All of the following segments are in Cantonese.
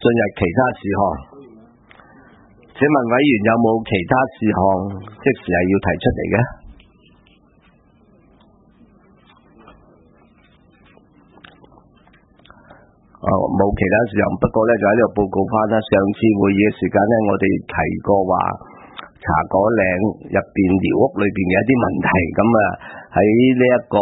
入其他事項。請問委員有冇其他事項即時係要提出嚟嘅？冇其他事項，不過咧就喺呢度報告翻啦。上次會議嘅時間咧，我哋提過話茶果嶺入邊寮屋裏邊嘅一啲問題，咁啊喺呢一個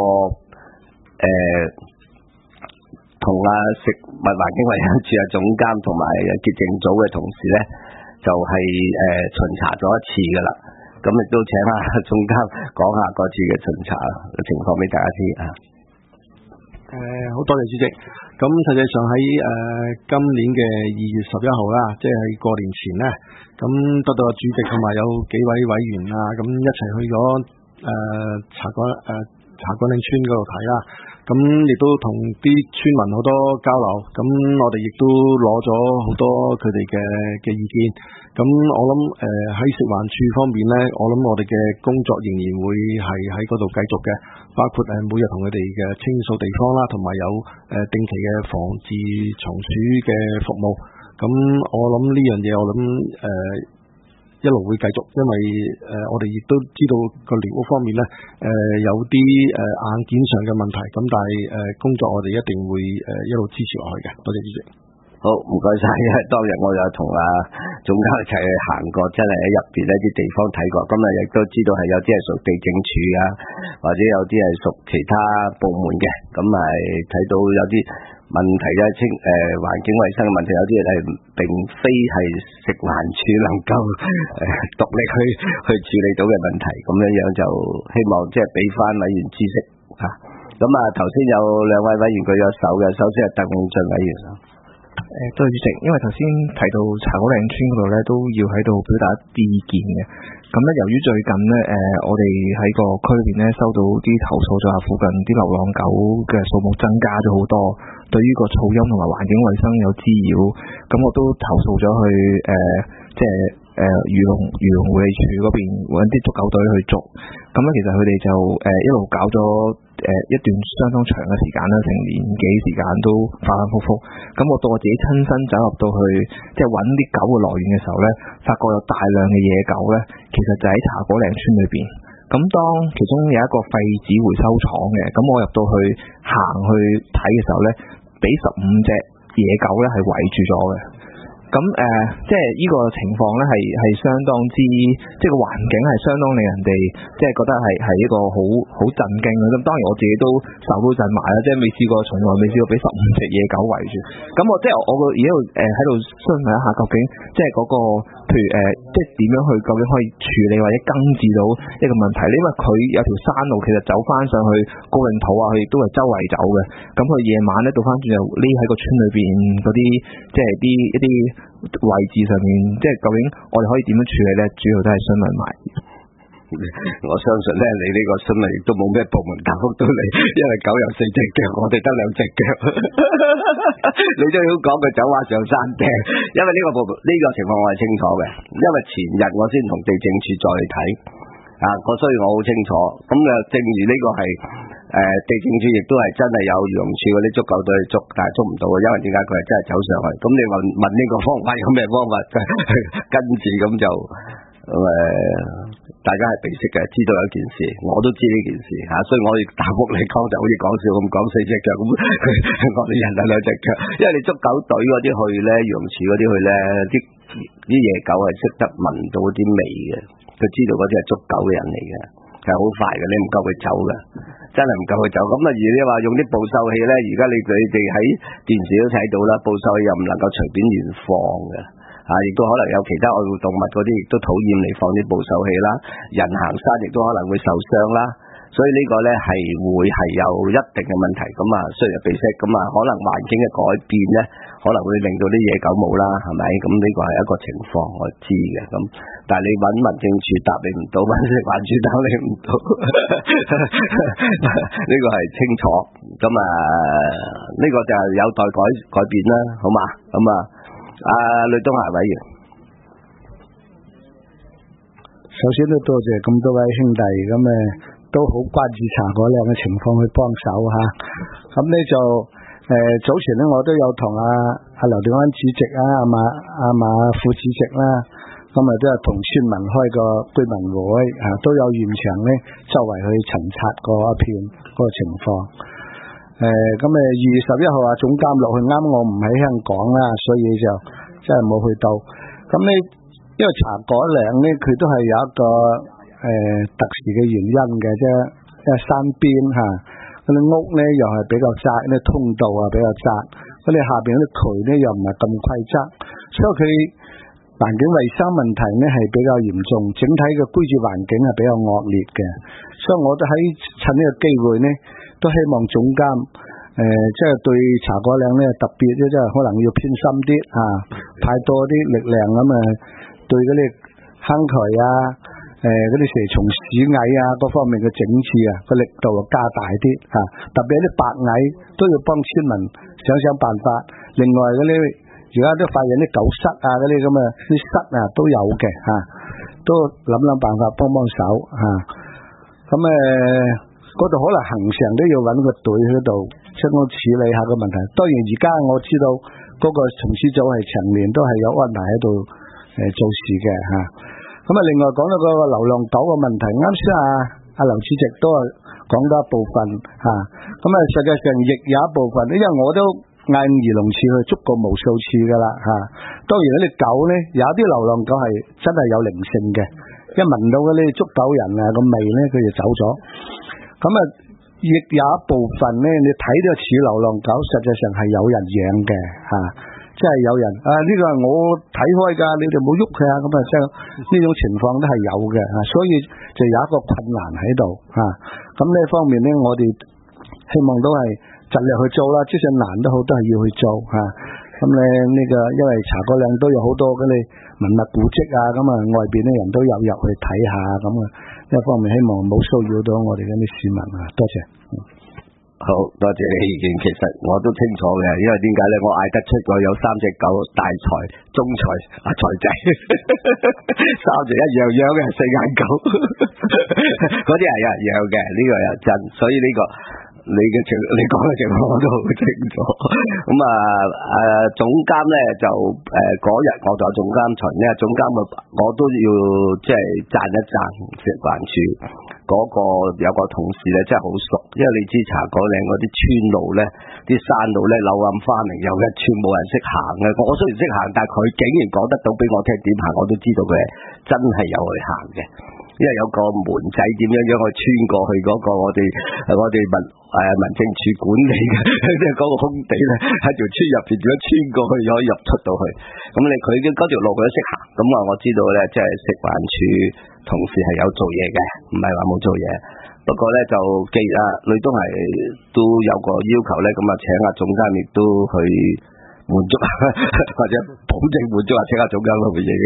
同食物環境衞生署總監同埋潔淨組嘅同事咧，就係巡查咗一次噶啦。咁亦都請總監講下嗰次嘅巡查嘅情況俾大家知啊。 好多謝主席。咁實際上喺今年嘅2月11號啦，即係過年前咧，咁得到主席同埋有幾位委員啊，咁一齊去咗茶果嶺村嗰度睇啦。咁亦都同啲村民好多交流，咁我哋亦都攞咗好多佢哋嘅意見。咁我諗喺食環署方面咧，我諗我哋嘅工作仍然會係喺嗰度繼續嘅，包括每日同佢哋嘅清掃地方啦，同埋有定期嘅防治蟲鼠嘅服務。咁我諗呢樣嘢，我諗一路會繼續，因為我哋亦都知道個寮屋方面咧有啲硬件上嘅問題，咁但係工作我哋一定會一路支持落去嘅。多謝主席。 好，唔該晒。因為當日我有同總監一齊去行過，真係喺入邊一啲地方睇過。今日亦都知道係有啲係屬地政署啊，或者有啲係屬其他部門嘅。咁係睇到有啲問題嘅環境衛生嘅問題，有啲係並非係食環署能夠獨立去處理到嘅問題。咁樣樣就希望即係俾翻委員知識啊。咁頭先有兩位委員舉咗手嘅，首先係鄧永俊委員。 多謝主席，因為頭先提到茶果嶺村嗰度咧，都要喺度表達一啲意見嘅。咁咧，由於最近咧，我哋喺個區裏邊咧收到啲投訴，就話附近啲流浪狗嘅數目增加咗好多，對於個噪音同埋環境衛生有滋擾。咁我都投訴咗去即係漁農護理署嗰邊揾啲捉狗隊去捉。咁咧，其實佢哋就一路搞咗一段相當長嘅時間啦，成年幾時間都反反复复。咁我到我自己親身走入到去，即係揾啲狗嘅來源嘅時候咧，發覺有大量嘅野狗咧，其實就喺茶果嶺村裏邊。咁當其中有一個廢紙回收廠嘅，咁我入到去行去睇嘅時候咧，俾15隻野狗咧係圍住咗嘅。咁即係呢個情況咧，係相當之，即係個環境係相當令人哋即係覺得係一個好震驚嘅。咁當然我自己都手都震埋啦，即係未試過，從來未試過俾15隻野狗圍住。咁我即係我而家喺度詢問一下，究竟即係嗰個譬如即係點樣去究竟可以處理或者根治到一個問題？因為佢有條山路，其實走翻上去高嶺土啊，佢亦都係周圍走嘅。咁佢夜晚咧倒翻轉就匿喺個村裏邊嗰啲，即係一啲位置上面，即係究竟我哋可以點樣處理咧？主要都係詢問埋。 我相信咧，你呢個詢問亦都冇咩部門答覆到你，因為狗有4隻腳，我哋得2隻腳。你都要講佢走下上山頂，因為呢個情況我係清楚嘅，因為前日我先同地政署再去睇所以我好清楚。咁正如呢個係地政署亦都係真係有漁農署嗰啲捉狗隊去捉，但係捉唔到，因為點解佢係真係走上去？咁你問呢個方法有咩方法跟住咁就大家係備識嘅，知道有件事，我都知呢件事所以我亦答覆你講就好似講笑咁講4隻腳咁，我哋人係2隻腳，因為你捉狗隊嗰啲去咧，漁農署嗰啲去咧，啲野狗係識得聞到啲味嘅，佢知道嗰啲係捉狗嘅人嚟嘅，係好快嘅，你唔夠佢走嘅，真係唔夠佢走。咁而你話用啲捕獸器咧，而家你哋喺電視都睇到啦，捕獸器又唔能夠隨便亂放嘅。亦都可能有其他愛護動物嗰啲，亦都討厭你放啲捕獸器啦。人行山亦都可能會受傷啦。所以呢個咧係會係有一定嘅問題。咁雖然備息，咁可能環境嘅改變咧，可能會令到啲野狗冇啦，係咪？咁呢個係一個情況，我知嘅。咁但係你揾民政處答你唔到，揾食環署答你唔到，呢個係清楚。咁呢個就係有待改變啦，好嘛？咁呂東霞委員， 首先都多謝咁多位兄弟，都好關注茶果嶺嘅情況去幫手咁呢就早前咧我都有同阿劉定安主席阿馬副主席啦，咁都有同村民開個居民會都有現場咧周圍去巡察過一片嗰個情況。咁2月11號總監落去，啱我唔喺香港啦，所以就真係冇去到。咁咧因為茶果嶺咧佢都係有一個特殊嘅原因嘅啫，因為山邊嗰啲屋咧又係比較窄，啲通道比較窄，嗰啲下邊嗰啲渠咧又唔係咁規則，所以佢環境衛生問題咧係比較嚴重，整體嘅居住環境係比較惡劣嘅。所以我都喺趁呢個機會咧，都希望總監即係對茶果嶺咧特別咧，即係可能要偏心啲派多啲力量咁對嗰啲坑渠嗰啲蛇蟲鼠蟻各方面嘅整治個力度加大啲特別係啲白蟻都要幫村民想辦法。另外嗰啲而家都發現啲狗虱嗰啲咁啲虱都有嘅都諗辦法幫手咁嗰度可能恒常都要揾個隊喺度相當處理下個問題。當然而家我知道嗰個從事組係長年都係有安排喺度做事嘅咁另外講到嗰個流浪狗嘅問題，啱先阿劉主席都講咗一部分咁實際上亦有一部分，因為我都嗌漁農處去捉過無數次噶啦當然嗰啲狗咧，有啲流浪狗係真係有靈性嘅，一聞到嗰啲捉狗人個味咧，佢就走咗。咁亦有一部分咧，你睇到似流浪狗，實際上係有人養嘅即係有人呢個係我睇開㗎，你哋冇喐佢咁即係呢種情況都係有嘅所以就有一個困難喺度咁呢方面咧，我哋希望都係盡力去做啦，即使難都好，都係要去做咁咧呢個因為茶果嶺都有好多嗰啲文物古蹟咁外邊啲人都有入去睇下咁呢一方面希望冇騷擾到我哋嗰啲市民多謝。 好多謝你意見，其實我都清楚嘅，因為點解咧？我嗌得出我有3隻狗，大財、中財、財仔，3隻一樣樣嘅4眼狗，嗰啲係有人養嘅，呢個又真，所以呢個你講嘅情況我都好清楚。咁總監咧就嗰日我就總監巡咧，總監我都要即係讚一讚食環署。嗰個有個同事咧真係好熟，因為你知茶果嶺嗰啲村路咧、啲山路咧柳暗花明，有一村冇人識行嘅。我雖然識行，但係佢竟然講得到俾我聽點行，我都知道佢真係有去行嘅。因為有個門仔點樣去穿過去嗰個我哋民政處管理嘅即係嗰個空地咧，喺條村入邊點樣穿過去可以入出到去。咁佢嗰條路佢都識行，咁我知道咧，即係食環署同事係有做嘢嘅，唔係話冇做嘢。不過咧就既然你都係都有個要求咧，咁請總監亦都去滿足或者保證滿足請總監去回應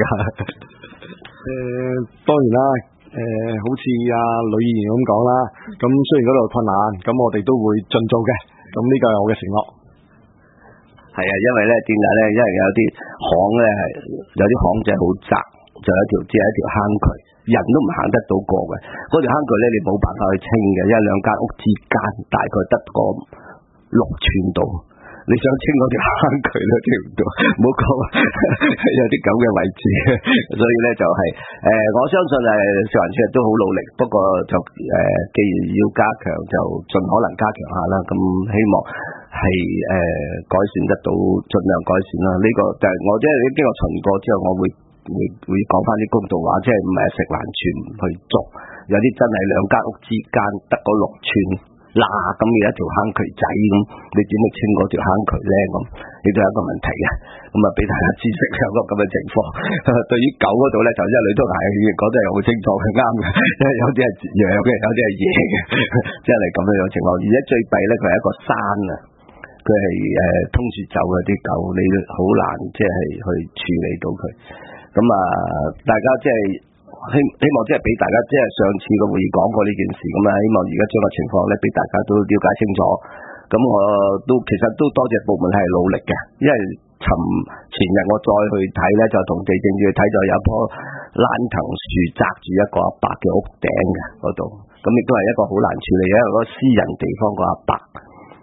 當然啦。好似呂議員咁講啦，咁雖然嗰度困難，咁我哋都會盡做嘅，咁呢個係我嘅承諾。 係因為咧點解咧？因為有啲巷咧係有啲巷仔好窄，就有只係一條坑渠，人都唔行得到過嘅。嗰條坑渠咧，你冇辦法去清嘅，因為兩間屋之間大概得個6寸度。你想清嗰條坑渠都清唔到，唔好講有啲咁嘅位置，所以咧就我相信食環署都好努力，不過就既然要加強，就盡可能加強下啦。咁希望係改善得到，盡量改善啦。呢個就係我即係經過巡過之後，我會講翻啲公道話，即係唔係食環署唔去做，有啲真係兩間屋之間得嗰6寸。咁有一條坑渠仔咁，你點去清嗰條坑渠咧？咁呢都係一個問題嘅。咁俾大家知識有個咁嘅情況。對於狗嗰度咧，就一律都係講得係好清楚，係啱嘅。因為有啲係養嘅，有啲係野嘅，即係咁樣情況。而且最弊咧，佢係一個山佢係通住走嘅啲狗，你好難即係去處理到佢。咁大家即係。希望即係俾大家即係上次個會議講過呢件事咁希望而家將個情況咧俾大家都了解清楚。咁我都其實都多謝部門係努力嘅，因為前日我再去睇咧，就同地政處去睇，就有一棵蘭藤樹擲住一個阿伯嘅屋頂嘅嗰度，咁亦都係一個好難處理，因為嗰個私人地方個阿伯。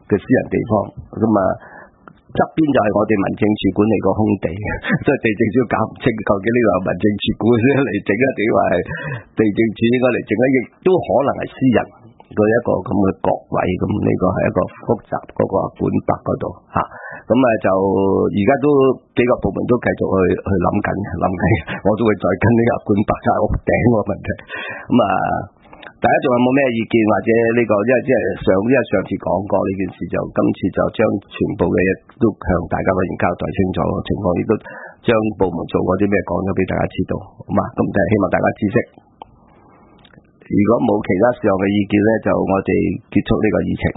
嘅私人地方，咁啊側邊就係我哋民政處管理個空地，所以地政署搞唔清究竟呢個係民政處管理嚟整啊，定話係地政處應該嚟整啊，亦都可能係私人個一個咁嘅角位，咁呢個係一個複雜嗰個管轄嗰度嚇。咁啊就而家都幾個部門都繼續去諗緊，我都會再跟呢個管轄間屋頂個問題。咁啊，大家仲有冇咩意見或者呢個？因為上次講過呢件事，就今次就將全部嘅嘢都向大家交代清楚情況，亦都將部門做過啲咩講咗俾大家知道，好嘛？咁就希望大家知悉。如果冇其他上嘅意見咧，就我哋結束呢個議程。